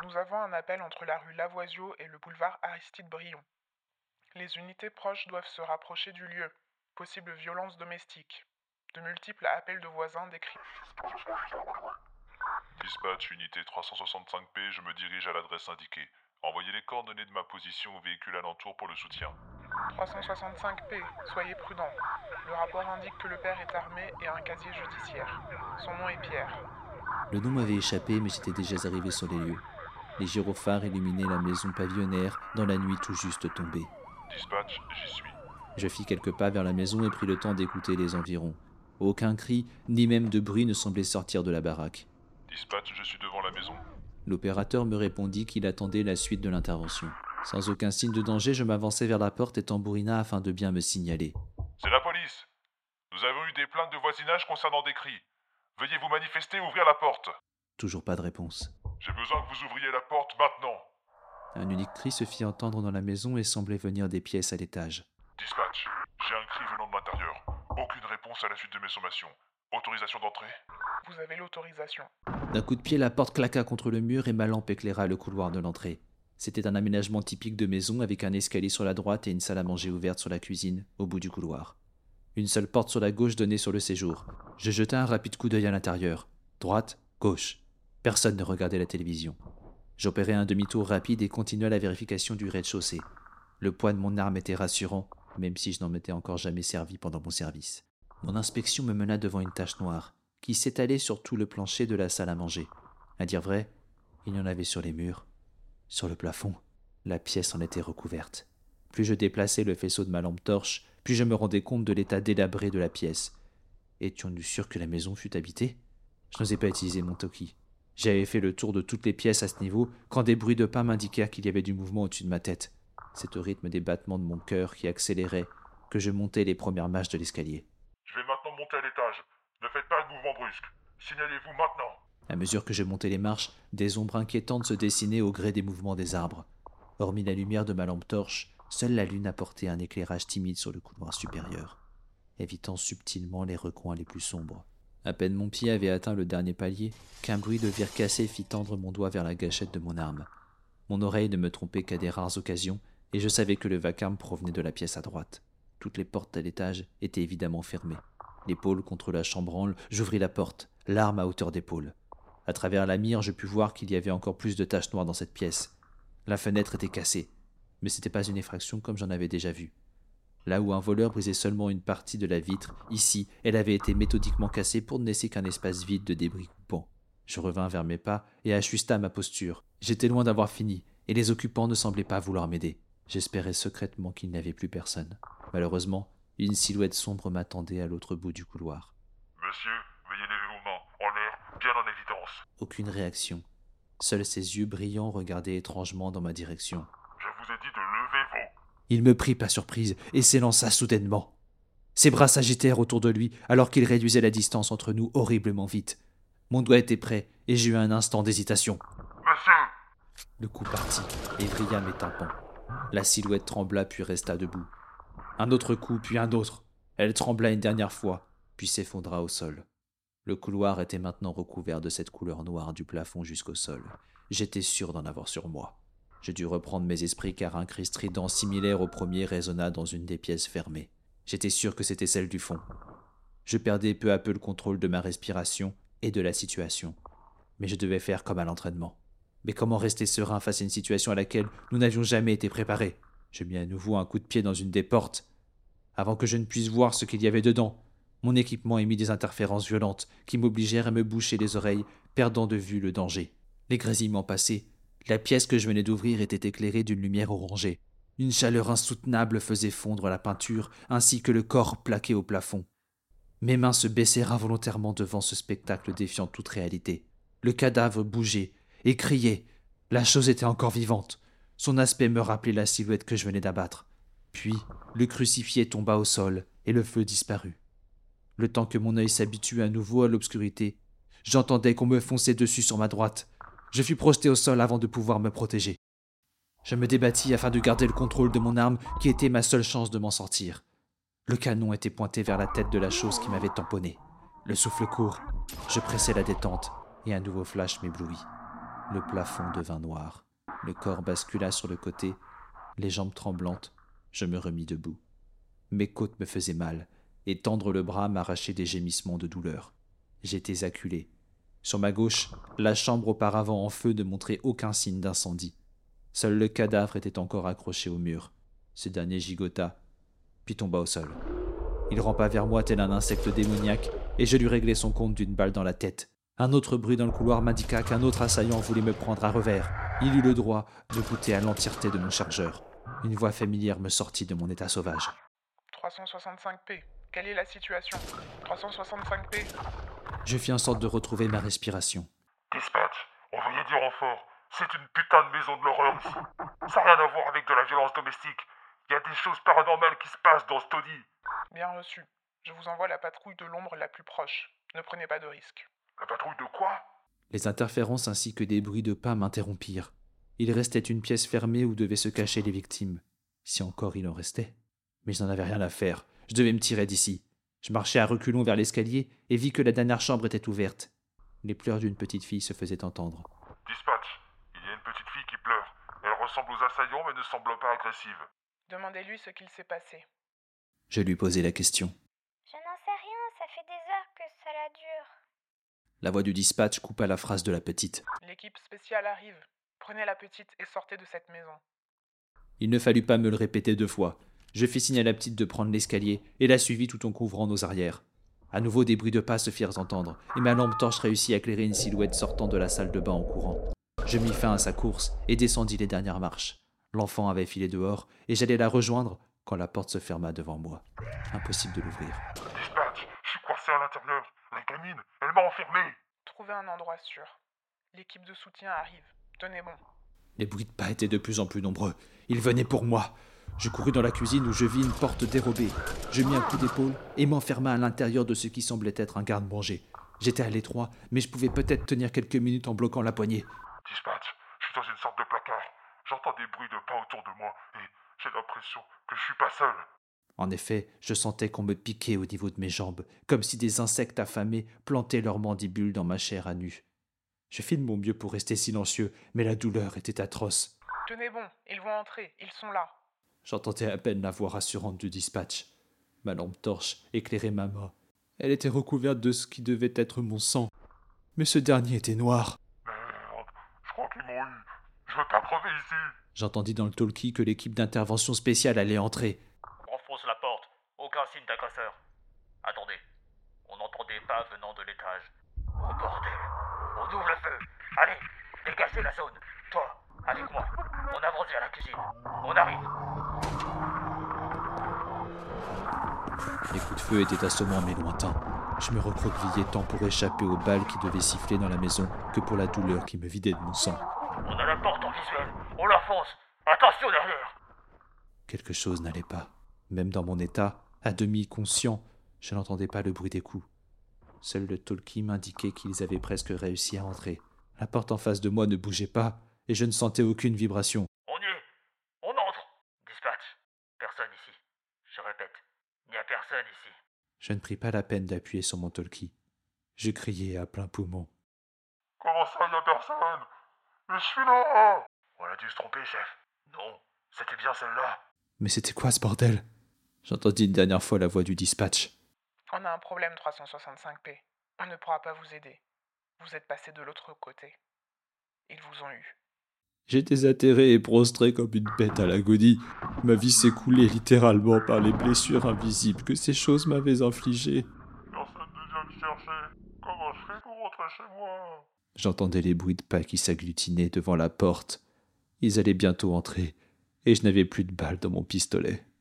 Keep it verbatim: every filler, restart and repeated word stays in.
Nous avons un appel entre la rue Lavoisiot et le boulevard Aristide-Brion. Les unités proches doivent se rapprocher du lieu. Possible violence domestique. De multiples appels de voisins décrits. Dispatch unité trois cent soixante-cinq P, je me dirige à l'adresse indiquée. Envoyez les coordonnées de ma position au véhicule alentour pour le soutien. trois cent soixante-cinq P, soyez prudent. Le rapport indique que le père est armé et a un casier judiciaire. Son nom est Pierre. Le nom m'avait échappé, mais j'étais déjà arrivé sur les lieux. Les gyrophares illuminaient la maison pavillonnaire dans la nuit tout juste tombée. Dispatch, j'y suis. Je fis quelques pas vers la maison et pris le temps d'écouter les environs. Aucun cri, ni même de bruit ne semblait sortir de la baraque. Dispatch, je suis devant la maison. L'opérateur me répondit qu'il attendait la suite de l'intervention. Sans aucun signe de danger, je m'avançai vers la porte et tambourina afin de bien me signaler. C'est la police. Nous avons eu des plaintes de voisinage concernant des cris. Veuillez vous manifester et ouvrir la porte. Toujours pas de réponse. J'ai besoin que vous ouvriez la porte maintenant. Un unique cri se fit entendre dans la maison et semblait venir des pièces à l'étage. Dispatch, j'ai un cri venant de l'intérieur. Aucune réponse à la suite de mes sommations. Autorisation d'entrée? Vous avez l'autorisation. D'un coup de pied, la porte claqua contre le mur et ma lampe éclaira le couloir de l'entrée. C'était un aménagement typique de maison avec un escalier sur la droite et une salle à manger ouverte sur la cuisine, au bout du couloir. Une seule porte sur la gauche donnait sur le séjour. Je jetai un rapide coup d'œil à l'intérieur. Droite, gauche. Personne ne regardait la télévision. J'opérai un demi-tour rapide et continuai la vérification du rez-de-chaussée. Le poids de mon arme était rassurant, même si je n'en m'étais encore jamais servi pendant mon service. Mon inspection me mena devant une tache noire, qui s'étalait sur tout le plancher de la salle à manger. À dire vrai, il y en avait sur les murs, sur le plafond. La pièce en était recouverte. Plus je déplaçais le faisceau de ma lampe torche, plus je me rendais compte de l'état délabré de la pièce. Étions-nous sûrs que la maison fût habitée? Je n'osais pas utiliser mon toki. J'avais fait le tour de toutes les pièces à ce niveau quand des bruits de pas m'indiquèrent qu'il y avait du mouvement au-dessus de ma tête. C'est au rythme des battements de mon cœur qui accélérait que je montais les premières marches de l'escalier. Je vais maintenant monter à l'étage. Ne faites pas de mouvement brusque. Signalez-vous maintenant. À mesure que je montais les marches, des ombres inquiétantes se dessinaient au gré des mouvements des arbres. Hormis la lumière de ma lampe torche, seule la lune apportait un éclairage timide sur le couloir supérieur, évitant subtilement les recoins les plus sombres. À peine mon pied avait atteint le dernier palier, qu'un bruit de verre cassé fit tendre mon doigt vers la gâchette de mon arme. Mon oreille ne me trompait qu'à des rares occasions, et je savais que le vacarme provenait de la pièce à droite. Toutes les portes à l'étage étaient évidemment fermées. L'épaule contre la chambranle, j'ouvris la porte, l'arme à hauteur d'épaule. À travers la mire, je pus voir qu'il y avait encore plus de taches noires dans cette pièce. La fenêtre était cassée, mais ce n'était pas une effraction comme j'en avais déjà vu. Là où un voleur brisait seulement une partie de la vitre, ici, elle avait été méthodiquement cassée pour ne laisser qu'un espace vide de débris coupants. Je revins vers mes pas et ajusta ma posture. J'étais loin d'avoir fini, et les occupants ne semblaient pas vouloir m'aider. J'espérais secrètement qu'il n'y avait plus personne. Malheureusement, une silhouette sombre m'attendait à l'autre bout du couloir. Monsieur, veuillez lever vos mains, en l'air, bien en évidence. Aucune réaction. Seuls ses yeux brillants regardaient étrangement dans ma direction. Je vous ai dit de lever vos... Il me prit par surprise et s'élança soudainement. Ses bras s'agitèrent autour de lui alors qu'il réduisait la distance entre nous horriblement vite. Mon doigt était prêt et j'eus un instant d'hésitation. Monsieur! Le coup partit et vrilla mes tympans. La silhouette trembla puis resta debout. Un autre coup, puis un autre. Elle trembla une dernière fois, puis s'effondra au sol. Le couloir était maintenant recouvert de cette couleur noire du plafond jusqu'au sol. J'étais sûr d'en avoir sur moi. Je dus reprendre mes esprits car un cri strident similaire au premier résonna dans une des pièces fermées. J'étais sûr que c'était celle du fond. Je perdais peu à peu le contrôle de ma respiration et de la situation. Mais je devais faire comme à l'entraînement. Mais comment rester serein face à une situation à laquelle nous n'avions jamais été préparés? Je mis à nouveau un coup de pied dans une des portes. Avant que je ne puisse voir ce qu'il y avait dedans, mon équipement émit des interférences violentes qui m'obligèrent à me boucher les oreilles, perdant de vue le danger. Les grésillements passés, la pièce que je venais d'ouvrir était éclairée d'une lumière orangée. Une chaleur insoutenable faisait fondre la peinture ainsi que le corps plaqué au plafond. Mes mains se baissèrent involontairement devant ce spectacle défiant toute réalité. Le cadavre bougeait et criait. La chose était encore vivante. Son aspect me rappelait la silhouette que je venais d'abattre. Puis, le crucifié tomba au sol et le feu disparut. Le temps que mon œil s'habitue à nouveau à l'obscurité, j'entendais qu'on me fonçait dessus sur ma droite. Je fus projeté au sol avant de pouvoir me protéger. Je me débattis afin de garder le contrôle de mon arme qui était ma seule chance de m'en sortir. Le canon était pointé vers la tête de la chose qui m'avait tamponné. Le souffle court, je pressai la détente et un nouveau flash m'éblouit. Le plafond devint noir. Le corps bascula sur le côté. Les jambes tremblantes, je me remis debout. Mes côtes me faisaient mal, et tendre le bras m'arrachait des gémissements de douleur. J'étais acculé. Sur ma gauche, la chambre auparavant en feu ne montrait aucun signe d'incendie. Seul le cadavre était encore accroché au mur. Ce dernier gigota, puis tomba au sol. Il rampa vers moi tel un insecte démoniaque, et je lui réglai son compte d'une balle dans la tête. Un autre bruit dans le couloir m'indiqua qu'un autre assaillant voulait me prendre à revers. Il eut le droit de goûter à l'entièreté de mon chargeur. Une voix familière me sortit de mon état sauvage. trois cent soixante-cinq P, quelle est la situation? trois cent soixante-cinq P. Je fis en sorte de retrouver ma respiration. Dispatch, envoyez du renfort. C'est une putain de maison de l'horreur ici. Ça n'a rien à voir avec de la violence domestique. Il y a des choses paranormales qui se passent dans ce taudis. Bien reçu. Je vous envoie la patrouille de l'ombre la plus proche. Ne prenez pas de risques. La patrouille de quoi? Les interférences ainsi que des bruits de pas m'interrompirent. Il restait une pièce fermée où devaient se cacher les victimes. Si encore il en restait. Mais je n'en avais rien à faire. Je devais me tirer d'ici. Je marchai à reculons vers l'escalier et vis que la dernière chambre était ouverte. Les pleurs d'une petite fille se faisaient entendre. Dispatch, il y a une petite fille qui pleure. Elle ressemble aux assaillants mais ne semble pas agressive. Demandez-lui ce qu'il s'est passé. Je lui posai la question. Je n'en sais rien, ça fait des heures que cela dure. La voix du dispatch coupa la phrase de la petite. L'équipe spéciale arrive. Prenez la petite et sortez de cette maison. Il ne fallut pas me le répéter deux fois. Je fis signe à la petite de prendre l'escalier et la suivis tout en couvrant nos arrières. À nouveau des bruits de pas se firent entendre, et ma lampe torche réussit à éclairer une silhouette sortant de la salle de bain en courant. Je mis fin à sa course et descendis les dernières marches. L'enfant avait filé dehors, et j'allais la rejoindre quand la porte se ferma devant moi. Impossible de l'ouvrir. Dispatch, je suis coincé à l'intérieur. La gamine, elle m'a enfermé. Trouvez un endroit sûr. L'équipe de soutien arrive. Tenez bon. Les bruits de pas étaient de plus en plus nombreux. Ils venaient pour moi. Je courus dans la cuisine où je vis une porte dérobée. Je mis un coup d'épaule et m'enferma à l'intérieur de ce qui semblait être un garde-manger. J'étais à l'étroit, mais je pouvais peut-être tenir quelques minutes en bloquant la poignée. Dispatch, je suis dans une sorte de placard. J'entends des bruits de pas autour de moi et j'ai l'impression que je suis pas seul. En effet, je sentais qu'on me piquait au niveau de mes jambes, comme si des insectes affamés plantaient leurs mandibules dans ma chair à nu. Je fis de mon mieux pour rester silencieux, mais la douleur était atroce. Tenez bon, ils vont entrer, ils sont là. J'entendais à peine la voix rassurante du dispatch. Ma lampe torche éclairait ma main. Elle était recouverte de ce qui devait être mon sang. Mais ce dernier était noir. Merde, je crois qu'ils m'ont eu. Je veux pas crever ici. J'entendis dans le talkie que l'équipe d'intervention spéciale allait entrer. Renfonce la porte. Aucun signe d'agresseur. Attendez. On entend des pas venant de l'étage. Oh bordel. On ouvre le feu. Allez, dégagez la zone. Toi, avec moi. On avance vers la cuisine. On arrive. Les coups de feu étaient assommants mais lointains. Je me recroquevillais tant pour échapper aux balles qui devaient siffler dans la maison que pour la douleur qui me vidait de mon sang. On a la porte en visuel. On la fonce. Attention derrière. Quelque chose n'allait pas. Même dans mon état, à demi conscient, je n'entendais pas le bruit des coups. Seul le talkie m'indiquait qu'ils avaient presque réussi à entrer. La porte en face de moi ne bougeait pas, et je ne sentais aucune vibration. On y est. On entre. Dispatch. Personne ici. Je répète. Il n'y a personne ici. Je ne pris pas la peine d'appuyer sur mon talkie. Je criais à plein poumon. Comment ça, y a personne? Mais je suis là. On a dû se tromper, chef. Non, c'était bien celle-là. Mais c'était quoi ce bordel? J'entendis une dernière fois la voix du dispatch. On a un problème trois cent soixante-cinq P. On ne pourra pas vous aider. Vous êtes passé de l'autre côté. Ils vous ont eu. J'étais atterré et prostré comme une bête à l'agonie. Ma vie s'écoulait littéralement par les blessures invisibles que ces choses m'avaient infligées. Personne ne vient me chercher. Comment je fais pour rentrer chez moi? J'entendais les bruits de pas qui s'agglutinaient devant la porte. Ils allaient bientôt entrer, et je n'avais plus de balles dans mon pistolet.